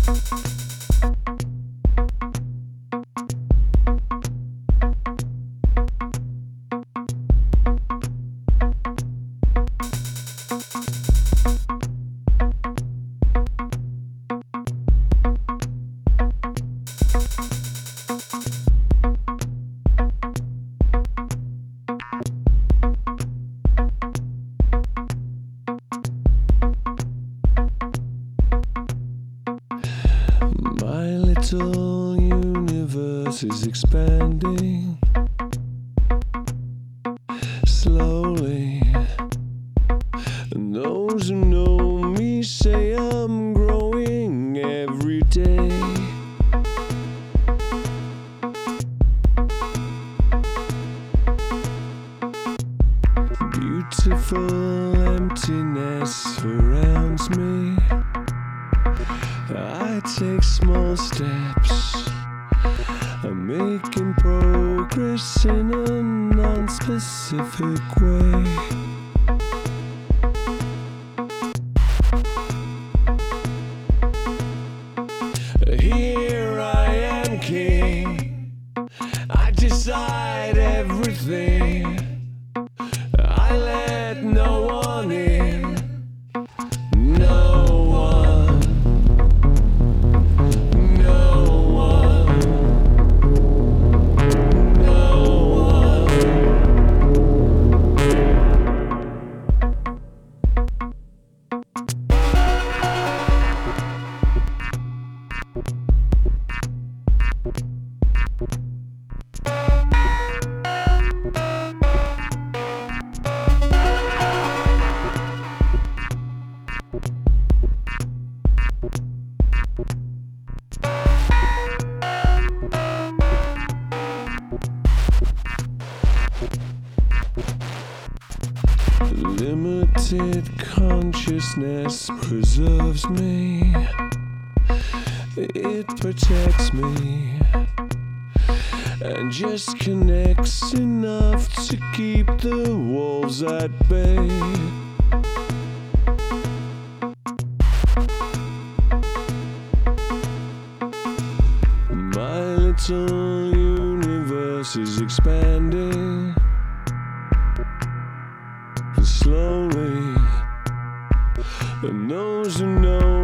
My little universe is expanding slowly. And those who know me say I'm growing every day. Beautiful emptiness surrounds me. I take small steps. I'm making progress in a non-specific way. Here I am, king. I decide everything. I let no one in. No one. Limited consciousness preserves me. It protects me and just connects enough to keep the wolves at bay. My little universe is expanding slowly, and those who know